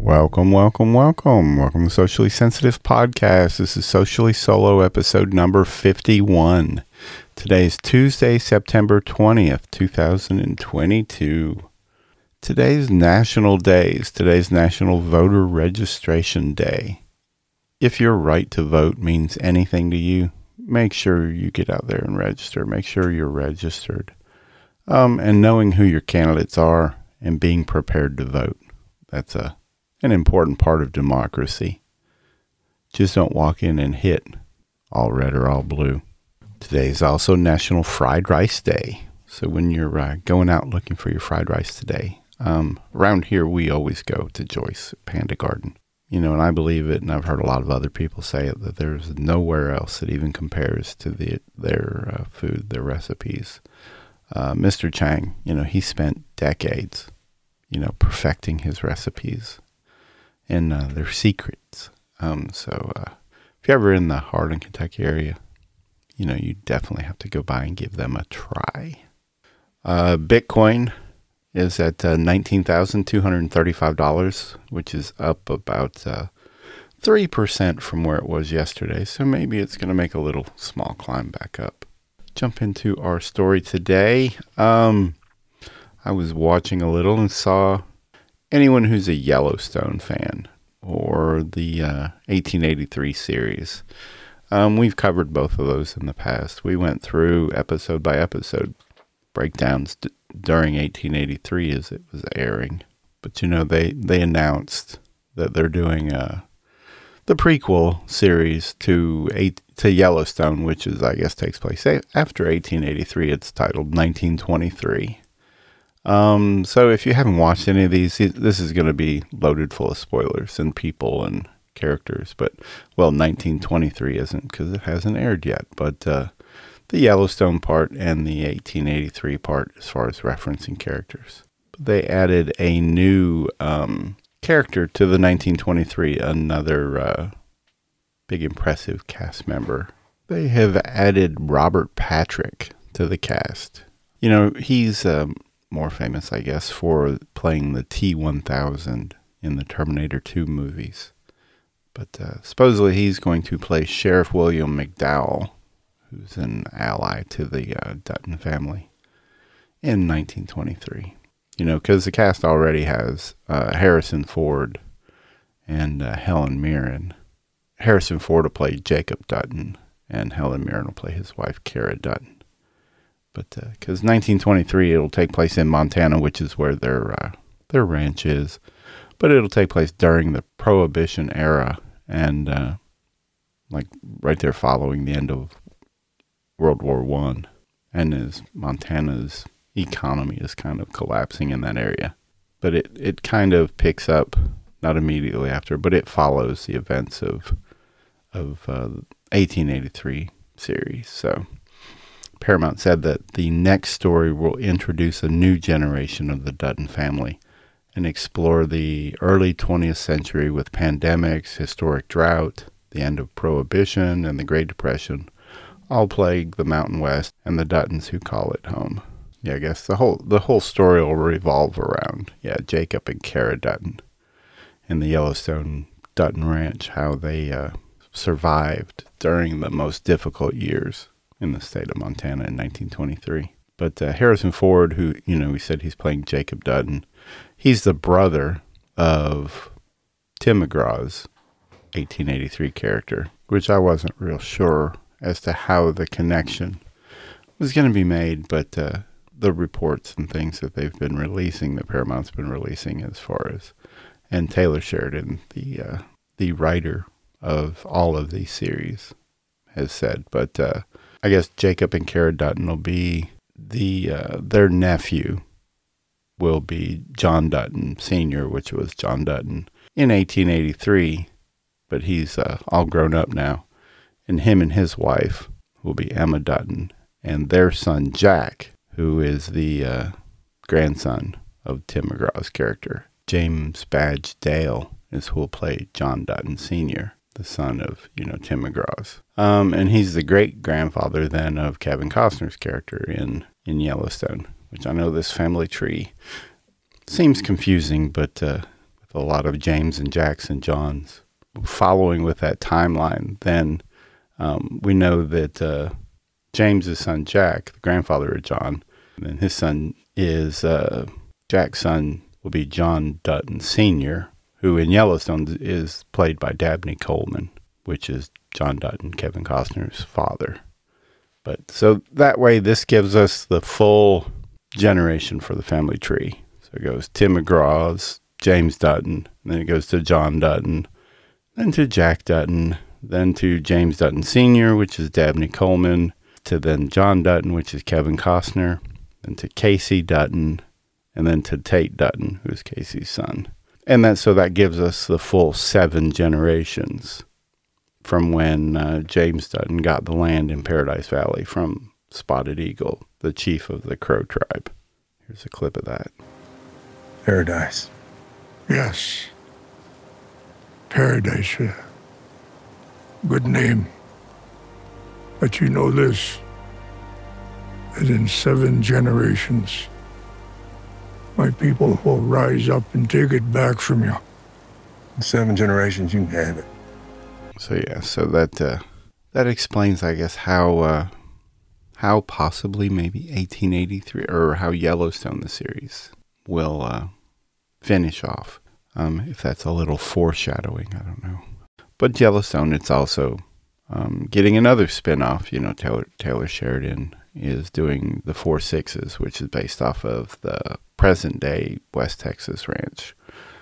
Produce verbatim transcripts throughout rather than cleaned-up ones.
Welcome, welcome, welcome. Welcome to Socially Sensitive Podcast. This is Socially Solo episode number fifty-one. Today is Tuesday, September twentieth, two thousand twenty-two. Today's national days. Today's National Voter Registration Day. If your right to vote means anything to you, make sure you get out there and register. Make sure you're registered. Um, and knowing who your candidates are and being prepared to vote. That's a an important part of democracy. Just don't walk in and hit all red or all blue. Today is also National Fried Rice Day. So when you're uh, going out looking for your fried rice today, um, around here we always go to Joyce Panda Garden. You know, and I believe it, and I've heard a lot of other people say it, that there's nowhere else that even compares to the, their uh, food, their recipes. Uh, Mister Chang, you know, he spent decades, you know, perfecting his recipes and uh, their secrets. Um, so uh, if you're ever in the Harlan, Kentucky area, you know, you definitely have to go by and give them a try. Uh, Bitcoin is at uh, nineteen thousand two hundred thirty-five dollars, which is up about uh, three percent from where it was yesterday. So maybe it's going to make a little small climb back up. Jump into our story today. Um, I was watching a little and saw anyone who's a Yellowstone fan or the uh, eighteen eighty-three series. Um, we've covered both of those in the past. We went through episode by episode breakdowns d- during eighteen eighty-three as it was airing. But, you know, they, they announced that they're doing uh, the prequel series to eight, to Yellowstone, which is, I guess, takes place a- after eighteen eighty-three. It's titled nineteen twenty-three. Um, so if you haven't watched any of these, this is going to be loaded full of spoilers and people and characters. But, well, nineteen twenty-three isn't because it hasn't aired yet. But uh, the Yellowstone part and the eighteen eighty-three part as far as referencing characters. They added a new um, character to the nineteen twenty-three, another uh, big impressive cast member. They have added Robert Patrick to the cast. You know, he's um, more famous, I guess, for playing the T one thousand in the Terminator two movies. But uh, supposedly he's going to play Sheriff William McDowell, who's an ally to the uh, Dutton family, in nineteen twenty-three. You know, because the cast already has uh, Harrison Ford and uh, Helen Mirren. Harrison Ford will play Jacob Dutton, and Helen Mirren will play his wife, Cara Dutton. But because uh, nineteen twenty-three, it'll take place in Montana, which is where their uh, their ranch is. But it'll take place during the Prohibition era, and uh, like right there following the end of World War One, and as Montana's economy is kind of collapsing in that area. But it, it kind of picks up, not immediately after, but it follows the events of of uh, eighteen eighty-three series. So Paramount said that the next story will introduce a new generation of the Dutton family and explore the early twentieth century with pandemics, historic drought, the end of Prohibition, and the Great Depression all plague the Mountain West and the Duttons who call it home. Yeah, I guess the whole the whole story will revolve around, yeah, Jacob and Cara Dutton and the Yellowstone Dutton Ranch, how they uh, survived during the most difficult years in the state of Montana in nineteen twenty-three. But uh, Harrison Ford, who, you know, we said he's playing Jacob Dutton, he's the brother of Tim McGraw's eighteen eighty-three character, which I wasn't real sure as to how the connection was going to be made, but uh, the reports and things that they've been releasing, that Paramount's been releasing as far as, and Taylor Sheridan, the uh, the writer of all of these series, has said. But uh, I guess Jacob and Cara Dutton will be the, uh, their nephew will be John Dutton Senior, which was John Dutton in eighteen eighty-three, but he's uh, all grown up now. And him and his wife will be Emma Dutton, and their son Jack, who is the uh, grandson of Tim McGraw's character. James Badge Dale is who will play John Dutton Senior, the son of, you know, Tim McGraw's. Um, and he's the great-grandfather then of Kevin Costner's character in, in Yellowstone, which I know this family tree seems confusing, but uh, with a lot of James and Jack's and John's. Following with that timeline, then um, we know that uh, James's son Jack, the grandfather of John, and his son is, uh, Jack's son will be John Dutton Senior, who in Yellowstone is played by Dabney Coleman, which is John Dutton, Kevin Costner's father. But so that way, this gives us the full generation for the family tree. So it goes Tim McGraw's, James Dutton, then it goes to John Dutton, then to Jack Dutton, then to James Dutton Senior, which is Dabney Coleman, to then John Dutton, which is Kevin Costner, then to Casey Dutton, and then to Tate Dutton, who's Casey's son. And that so that gives us the full seven generations from when uh, James Dutton got the land in Paradise Valley from Spotted Eagle, the chief of the Crow tribe. Here's a clip of that. Paradise. Yes. Paradise. Uh, good name. But you know this, that in seven generations, my people will rise up and take it back from you. In seven generations, you can have it. So yeah, so that uh, that explains, I guess, how uh, how possibly maybe eighteen eighty-three, or how Yellowstone, the series, will uh, finish off. Um, if that's a little foreshadowing, I don't know. But Yellowstone, it's also um, getting another spinoff. You know, Taylor Taylor Sheridan is doing the Four Sixes, which is based off of the present-day West Texas ranch,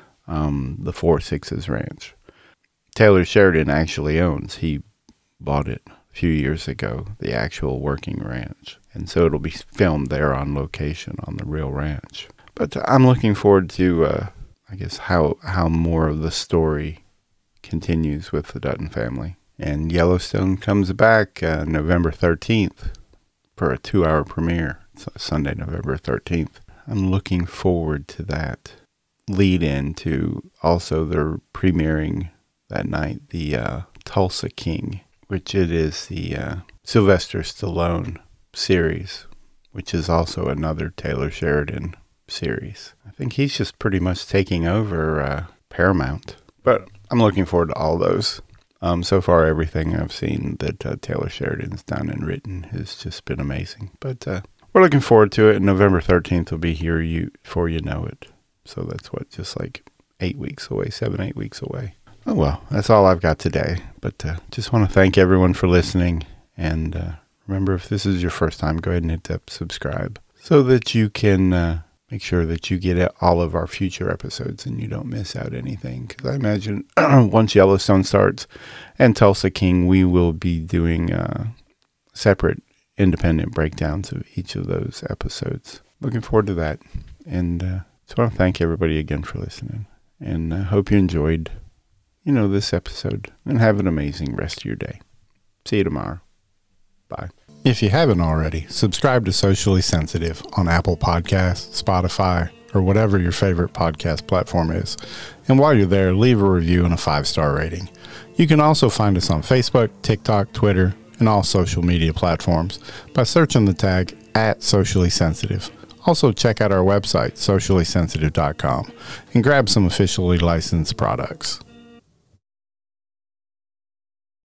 um, the Four Sixes Ranch. Taylor Sheridan actually owns. He bought it a few years ago, the actual working ranch. And so it'll be filmed there on location on the real ranch. But I'm looking forward to, uh, I guess, how, how more of the story continues with the Dutton family. And Yellowstone comes back uh, November thirteenth for a two-hour premiere. It's Sunday, November thirteenth. I'm looking forward to that lead in to also they're premiering that night the uh, Tulsa King, which it is the uh, Sylvester Stallone series, which is also another Taylor Sheridan series. I think he's just pretty much taking over uh, Paramount. But I'm looking forward to all those. Um, so far, everything I've seen that uh, Taylor Sheridan's done and written has just been amazing. But uh, we're looking forward to it. And November thirteenth will be here you before you know it. So that's what, just like eight weeks away, seven, eight weeks away. Oh, well, that's all I've got today. But uh, just want to thank everyone for listening. And uh, remember, if this is your first time, go ahead and hit that subscribe so that you can uh, make sure that you get all of our future episodes and you don't miss out anything. Because I imagine once Yellowstone starts and Tulsa King, we will be doing uh, separate independent breakdowns of each of those episodes. Looking forward to that. And uh, just want to thank everybody again for listening. And I uh, hope you enjoyed, you know, this episode. And have an amazing rest of your day. See you tomorrow. Bye. If you haven't already, subscribe to Socially Sensitive on Apple Podcasts, Spotify, or whatever your favorite podcast platform is. And while you're there, leave a review and a five-star rating. You can also find us on Facebook, TikTok, Twitter, and all social media platforms by searching the tag at Socially Sensitive. Also, check out our website, socially sensitive dot com, and grab some officially licensed products.